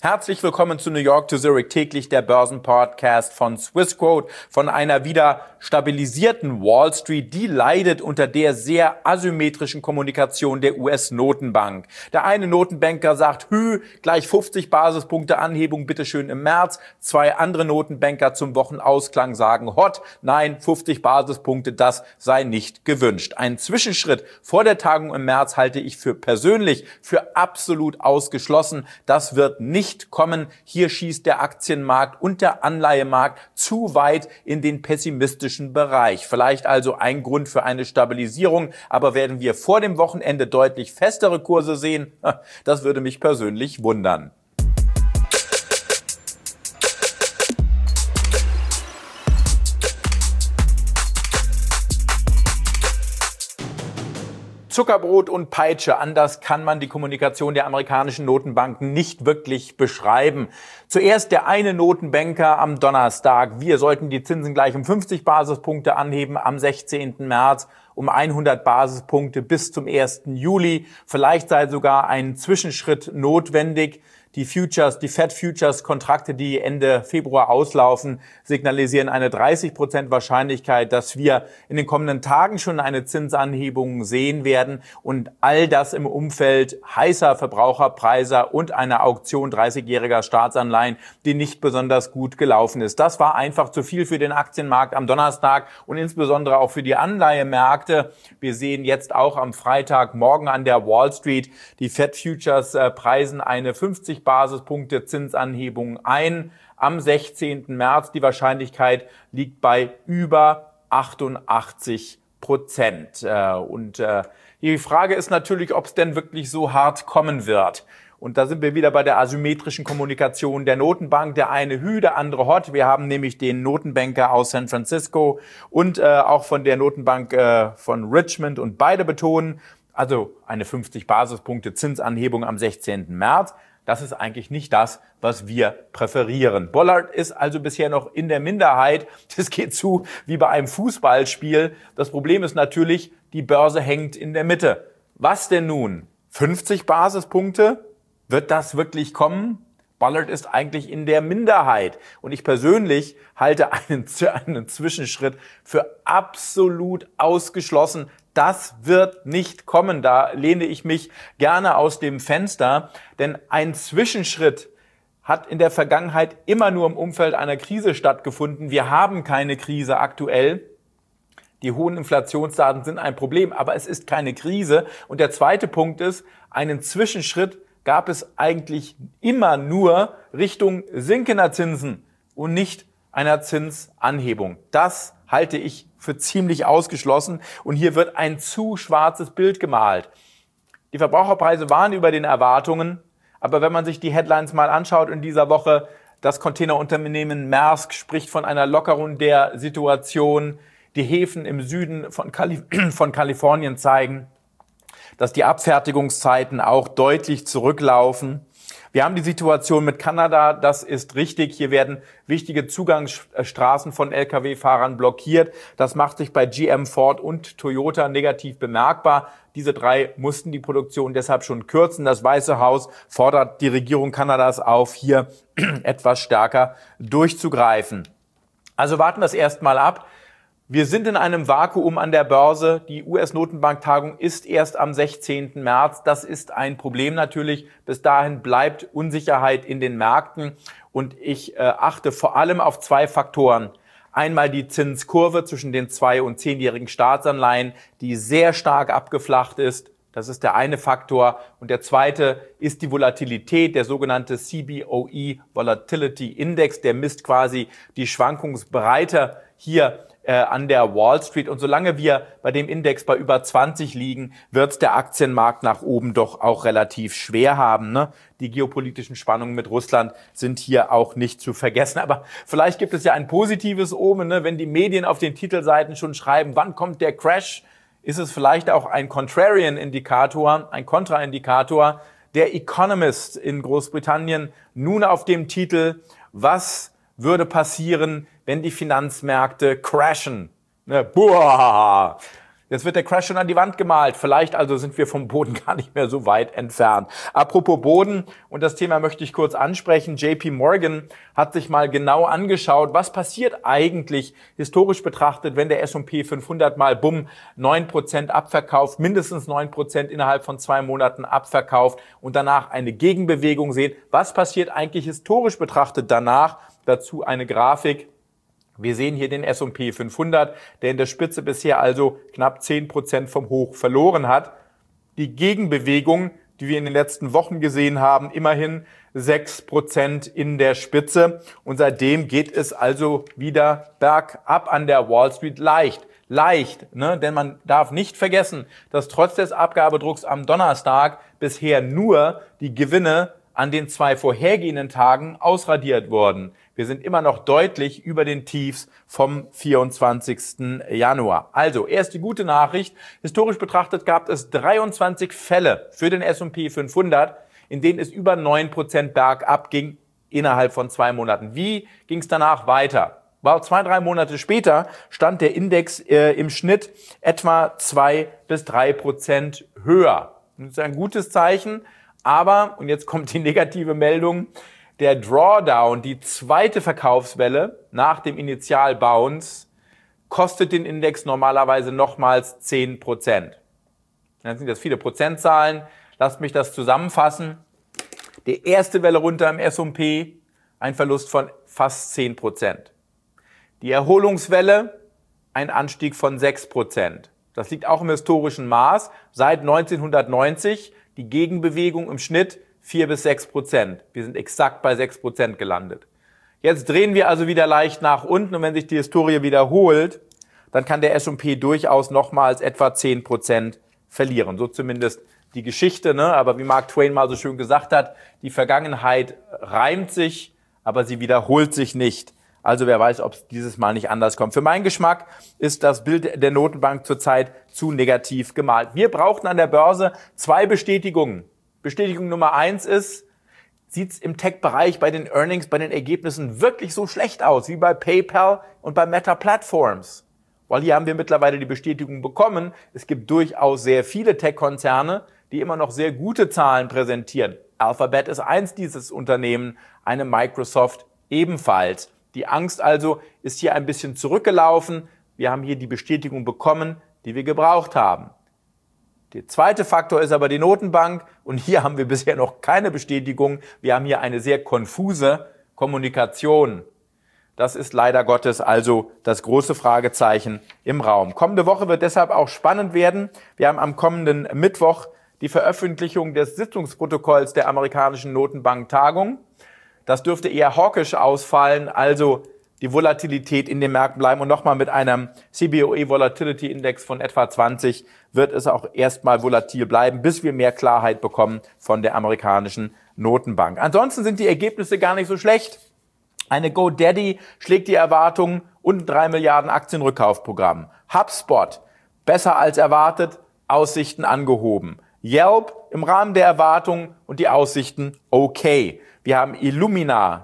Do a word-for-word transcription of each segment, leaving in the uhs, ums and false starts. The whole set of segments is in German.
Herzlich willkommen zu New York to Zurich, täglich der Börsenpodcast von Swissquote, von einer wieder stabilisierten Wall Street. Die leidet unter der sehr asymmetrischen Kommunikation der U S-Notenbank. Der eine Notenbanker sagt, hü, gleich fünfzig Basispunkte Anhebung, bitteschön im März. Zwei andere Notenbanker zum Wochenausklang sagen, hot, nein, fünfzig Basispunkte, das sei nicht gewünscht. Ein Zwischenschritt vor der Tagung im März halte ich für persönlich für absolut ausgeschlossen. Das wird nicht kommen. Hier schießt der Aktienmarkt und der Anleihemarkt zu weit in den pessimistischen Bereich. Vielleicht also ein Grund für eine Stabilisierung, aber werden wir vor dem Wochenende deutlich festere Kurse sehen? Das würde mich persönlich wundern. Zuckerbrot und Peitsche, anders kann man die Kommunikation der amerikanischen Notenbanken nicht wirklich beschreiben. Zuerst der eine Notenbanker am Donnerstag, wir sollten die Zinsen gleich um fünfzig Basispunkte anheben am sechzehnten März, um hundert Basispunkte bis zum ersten Juli. Vielleicht sei sogar ein Zwischenschritt notwendig. Die Futures, die Fed Futures Kontrakte, die Ende Februar auslaufen, signalisieren eine dreißig Prozent Wahrscheinlichkeit, dass wir in den kommenden Tagen schon eine Zinsanhebung sehen werden und all das im Umfeld heißer Verbraucherpreise und einer Auktion dreißigjähriger Staatsanleihen, die nicht besonders gut gelaufen ist. Das war einfach zu viel für den Aktienmarkt am Donnerstag und insbesondere auch für die Anleihemärkte. Wir sehen jetzt auch am Freitagmorgen an der Wall Street, die Fed Futures äh, preisen eine fünfzig Basispunkte Zinsanhebung ein. Am sechzehnten März die Wahrscheinlichkeit liegt bei über achtundachtzig Prozent. Und die Frage ist natürlich, ob es denn wirklich so hart kommen wird. Und da sind wir wieder bei der asymmetrischen Kommunikation der Notenbank. Der eine hü, der andere hot. Wir haben nämlich den Notenbanker aus San Francisco und äh, auch von der Notenbank äh, von Richmond und beide betonen, also eine fünfzig Basispunkte Zinsanhebung am sechzehnten März. Das ist eigentlich nicht das, was wir präferieren. Bullard ist also bisher noch in der Minderheit. Das geht zu wie bei einem Fußballspiel. Das Problem ist natürlich, die Börse hängt in der Mitte. Was denn nun? fünfzig Basispunkte? Wird das wirklich kommen? Bullard ist eigentlich in der Minderheit. Und ich persönlich halte einen, einen Zwischenschritt für absolut ausgeschlossen. Das wird nicht kommen. Da lehne ich mich gerne aus dem Fenster. Denn ein Zwischenschritt hat in der Vergangenheit immer nur im Umfeld einer Krise stattgefunden. Wir haben keine Krise aktuell. Die hohen Inflationsdaten sind ein Problem, aber es ist keine Krise. Und der zweite Punkt ist, einen Zwischenschritt gab es eigentlich immer nur Richtung sinkender Zinsen und nicht einer Zinsanhebung. Das halte ich für ziemlich ausgeschlossen und hier wird ein zu schwarzes Bild gemalt. Die Verbraucherpreise waren über den Erwartungen, aber wenn man sich die Headlines mal anschaut in dieser Woche, das Containerunternehmen Maersk spricht von einer Lockerung der Situation, die Häfen im Süden von, Kali- von Kalifornien zeigen, dass die Abfertigungszeiten auch deutlich zurücklaufen. Wir haben die Situation mit Kanada, das ist richtig. Hier werden wichtige Zugangsstraßen von L K W-Fahrern blockiert. Das macht sich bei G M, Ford und Toyota negativ bemerkbar. Diese drei mussten die Produktion deshalb schon kürzen. Das Weiße Haus fordert die Regierung Kanadas auf, hier etwas stärker durchzugreifen. Also warten wir es erstmal ab. Wir sind in einem Vakuum an der Börse. Die U S-Notenbanktagung ist erst am sechzehnten März. Das ist ein Problem natürlich. Bis dahin bleibt Unsicherheit in den Märkten. Und ich äh, achte vor allem auf zwei Faktoren. Einmal die Zinskurve zwischen den zwei- und zehnjährigen Staatsanleihen, die sehr stark abgeflacht ist. Das ist der eine Faktor. Und der zweite ist die Volatilität, der sogenannte C B O E Volatility Index. Der misst quasi die Schwankungsbreite hier äh, an der Wall Street. Und solange wir bei dem Index bei über zwanzig liegen, wird der Aktienmarkt nach oben doch auch relativ schwer haben, ne? Die geopolitischen Spannungen mit Russland sind hier auch nicht zu vergessen. Aber vielleicht gibt es ja ein positives Omen, ne? Wenn die Medien auf den Titelseiten schon schreiben, wann kommt der Crash, ist es vielleicht auch ein Contrarian-Indikator, ein Kontraindikator. Der Economist in Großbritannien nun auf dem Titel, was würde passieren, wenn die Finanzmärkte crashen? Ne? Boah! Jetzt wird der Crash schon an die Wand gemalt. Vielleicht also sind wir vom Boden gar nicht mehr so weit entfernt. Apropos Boden, und das Thema möchte ich kurz ansprechen. J P Morgan hat sich mal genau angeschaut, was passiert eigentlich historisch betrachtet, wenn der S und P fünfhundert mal bumm neun Prozent abverkauft, mindestens neun Prozent innerhalb von zwei Monaten abverkauft und danach eine Gegenbewegung sehen. Was passiert eigentlich historisch betrachtet danach? Dazu eine Grafik. Wir sehen hier den S und P fünfhundert, der in der Spitze bisher also knapp zehn Prozent vom Hoch verloren hat. Die Gegenbewegung, die wir in den letzten Wochen gesehen haben, immerhin sechs Prozent in der Spitze. Und seitdem geht es also wieder bergab an der Wall Street. Leicht, leicht, ne? Denn man darf nicht vergessen, dass trotz des Abgabedrucks am Donnerstag bisher nur die Gewinne an den zwei vorhergehenden Tagen ausradiert wurden. Wir sind immer noch deutlich über den Tiefs vom vierundzwanzigsten Januar. Also, erst die gute Nachricht. Historisch betrachtet gab es dreiundzwanzig Fälle für den S und P fünfhundert, in denen es über neun Prozent bergab ging innerhalb von zwei Monaten. Wie ging es danach weiter? Weil zwei, drei Monate später stand der Index äh, im Schnitt etwa zwei bis drei Prozent höher. Das ist ein gutes Zeichen. Aber, und jetzt kommt die negative Meldung, der Drawdown, die zweite Verkaufswelle nach dem Initialbounce, kostet den Index normalerweise nochmals zehn Prozent. Dann sind das viele Prozentzahlen. Lasst mich das zusammenfassen. Die erste Welle runter im S und P, ein Verlust von fast zehn Prozent. Die Erholungswelle, ein Anstieg von sechs Prozent. Das liegt auch im historischen Maß. Seit neunzehnhundertneunzig die Gegenbewegung im Schnitt vier bis sechs Prozent. Wir sind exakt bei sechs Prozent gelandet. Jetzt drehen wir also wieder leicht nach unten und wenn sich die Historie wiederholt, dann kann der S und P durchaus nochmals etwa zehn Prozent verlieren. So zumindest die Geschichte, ne? Aber wie Mark Twain mal so schön gesagt hat, die Vergangenheit reimt sich, aber sie wiederholt sich nicht. Also wer weiß, ob es dieses Mal nicht anders kommt. Für meinen Geschmack ist das Bild der Notenbank zurzeit zu negativ gemalt. Wir brauchten an der Börse zwei Bestätigungen. Bestätigung Nummer eins ist, sieht es im Tech-Bereich bei den Earnings, bei den Ergebnissen wirklich so schlecht aus wie bei PayPal und bei Meta Platforms? Weil hier haben wir mittlerweile die Bestätigung bekommen, es gibt durchaus sehr viele Tech-Konzerne, die immer noch sehr gute Zahlen präsentieren. Alphabet ist eins dieses Unternehmen, eine Microsoft ebenfalls. Die Angst also ist hier ein bisschen zurückgelaufen. Wir haben hier die Bestätigung bekommen, die wir gebraucht haben. Der zweite Faktor ist aber die Notenbank und hier haben wir bisher noch keine Bestätigung. Wir haben hier eine sehr konfuse Kommunikation. Das ist leider Gottes also das große Fragezeichen im Raum. Kommende Woche wird deshalb auch spannend werden. Wir haben am kommenden Mittwoch die Veröffentlichung des Sitzungsprotokolls der amerikanischen Notenbank-Tagung. Das dürfte eher hawkisch ausfallen, also die Volatilität in den Märkten bleiben. Und nochmal mit einem C B O E Volatility Index von etwa zwanzig wird es auch erstmal volatil bleiben, bis wir mehr Klarheit bekommen von der amerikanischen Notenbank. Ansonsten sind die Ergebnisse gar nicht so schlecht. Eine GoDaddy schlägt die Erwartungen und drei Milliarden Aktienrückkaufprogramm. HubSpot, besser als erwartet, Aussichten angehoben. Yelp im Rahmen der Erwartungen und die Aussichten okay. Wir haben Illumina.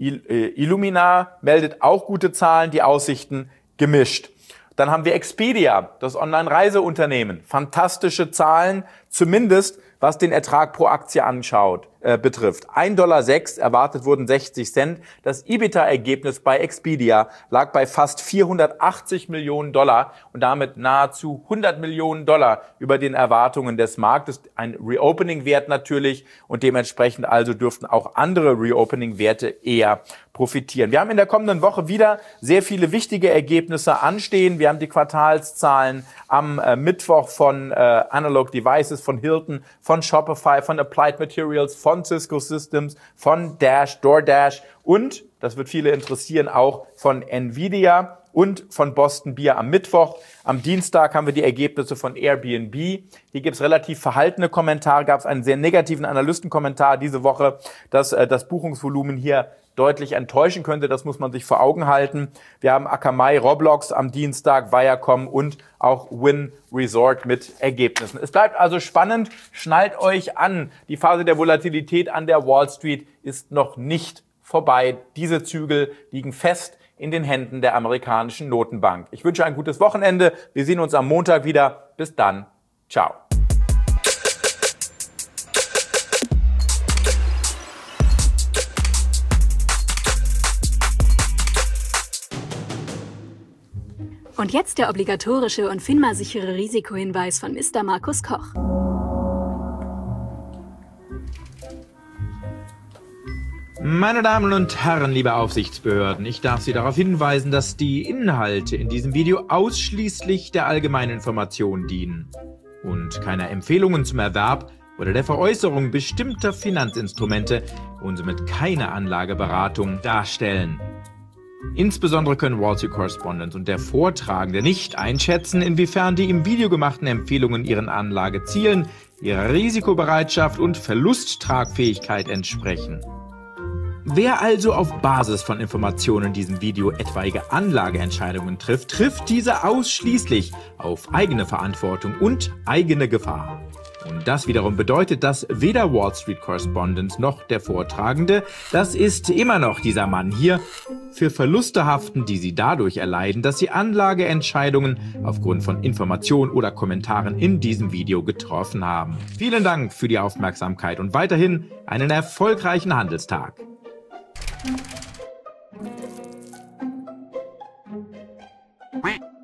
Illumina meldet auch gute Zahlen, die Aussichten gemischt. Dann haben wir Expedia, das Online-Reiseunternehmen. Fantastische Zahlen, zumindest was den Ertrag pro Aktie anschaut, äh, betrifft. ein Komma sechs Dollar, erwartet wurden sechzig Cent. Das EBITDA-Ergebnis bei Expedia lag bei fast vierhundertachtzig Millionen Dollar und damit nahezu hundert Millionen Dollar über den Erwartungen des Marktes. Ein Reopening-Wert natürlich und dementsprechend also dürften auch andere Reopening-Werte eher profitieren. Wir haben in der kommenden Woche wieder sehr viele wichtige Ergebnisse anstehen. Wir haben die Quartalszahlen am äh, Mittwoch von äh, Analog Devices, von Hilton, von Shopify, von Applied Materials, von Cisco Systems, von Dash, DoorDash und, das wird viele interessieren, auch von Nvidia und von Boston Beer am Mittwoch. Am Dienstag haben wir die Ergebnisse von Airbnb. Hier gibt es relativ verhaltene Kommentare, gab es einen sehr negativen Analystenkommentar diese Woche, dass äh, das Buchungsvolumen hier deutlich enttäuschen könnte. Das muss man sich vor Augen halten. Wir haben Akamai, Roblox am Dienstag, Viacom und auch Wynn Resort mit Ergebnissen. Es bleibt also spannend. Schnallt euch an. Die Phase der Volatilität an der Wall Street ist noch nicht vorbei. Diese Zügel liegen fest in den Händen der amerikanischen Notenbank. Ich wünsche ein gutes Wochenende. Wir sehen uns am Montag wieder. Bis dann. Ciao. Und jetzt der obligatorische und FINMA-sichere Risikohinweis von Mister Markus Koch. Meine Damen und Herren, liebe Aufsichtsbehörden, ich darf Sie darauf hinweisen, dass die Inhalte in diesem Video ausschließlich der allgemeinen Information dienen und keine Empfehlungen zum Erwerb oder der Veräußerung bestimmter Finanzinstrumente und somit keine Anlageberatung darstellen. Insbesondere können Wall Street Correspondent und der Vortragende nicht einschätzen, inwiefern die im Video gemachten Empfehlungen ihren Anlagezielen, ihrer Risikobereitschaft und Verlusttragfähigkeit entsprechen. Wer also auf Basis von Informationen in diesem Video etwaige Anlageentscheidungen trifft, trifft diese ausschließlich auf eigene Verantwortung und eigene Gefahr. Und das wiederum bedeutet, dass weder Wall Street Correspondent noch der Vortragende, das ist immer noch dieser Mann hier, für Verluste haften, die sie dadurch erleiden, dass sie Anlageentscheidungen aufgrund von Informationen oder Kommentaren in diesem Video getroffen haben. Vielen Dank für die Aufmerksamkeit und weiterhin einen erfolgreichen Handelstag. Quack.